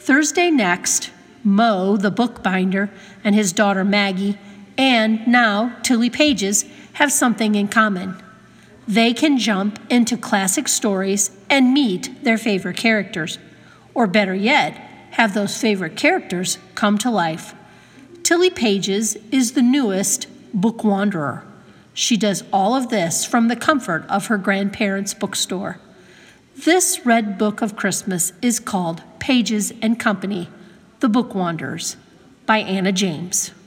Thursday next, Mo, the bookbinder, and his daughter Maggie, and now Tilly Pages, have something in common. They can jump into classic stories and meet their favorite characters, or better yet, have those favorite characters come to life. Tilly Pages is the newest book wanderer. She does all of this from the comfort of her grandparents' bookstore. This red book of Christmas is called Pages and Company, The Book Wanderers by Anna James.